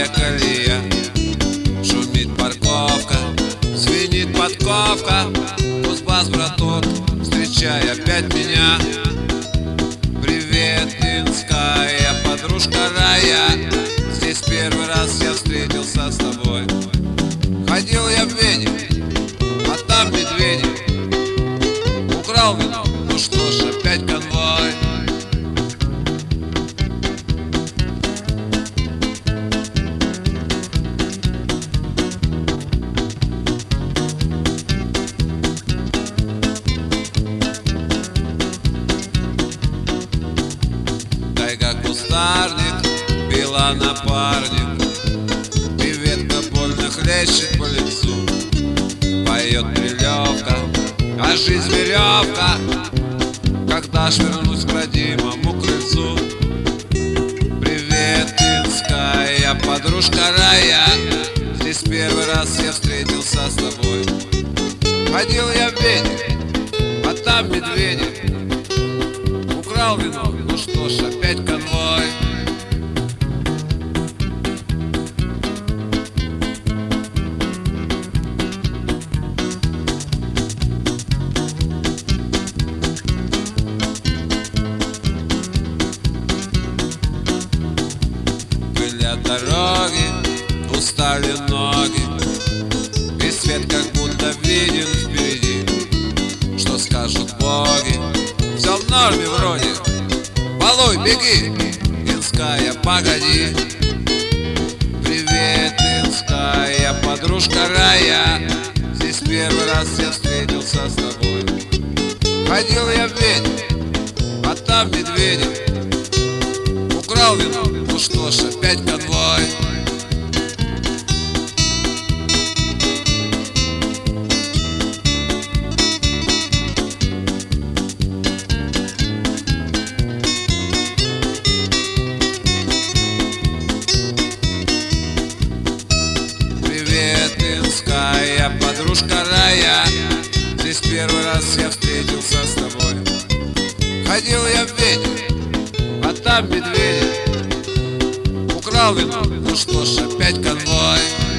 колея, шумит парковка, звенит подковка. Кузбасс, браток, встречай опять меня. Привет, Минская подружка рая. Здесь первый раз я встретился с тобой. Ходил я в Вене, а там медведи. Украл вино, ну что ж, опять конвой. Тайга, кустарник, пила напарник, и ветка больно хлещет по лицу. Поет прилевка, а жизнь веревка. Когда ж вернусь к родимому крыльцу? Привет, Минская подружка рая. Здесь первый раз я встретился с тобой. Ходил я в Вене, а там медведи. Украл вино, ну что ж, опять конвой. Пылят дороги, устали ноги, и свет как будто виден впереди. Что скажут боги? Все в норме вроде. Балуй, беги, Минская, погоди. Привет, Минская подружка рая. Здесь первый раз я встретился с тобой. Ходил я в Вене, а там медведи. Украл вино, ну что ж, опять конвой. Привет, Минская подружка рая. Здесь первый раз я встретился с тобой. Ходил я в Вене, а там медведи. Украл вино, ну что ж, опять конвой.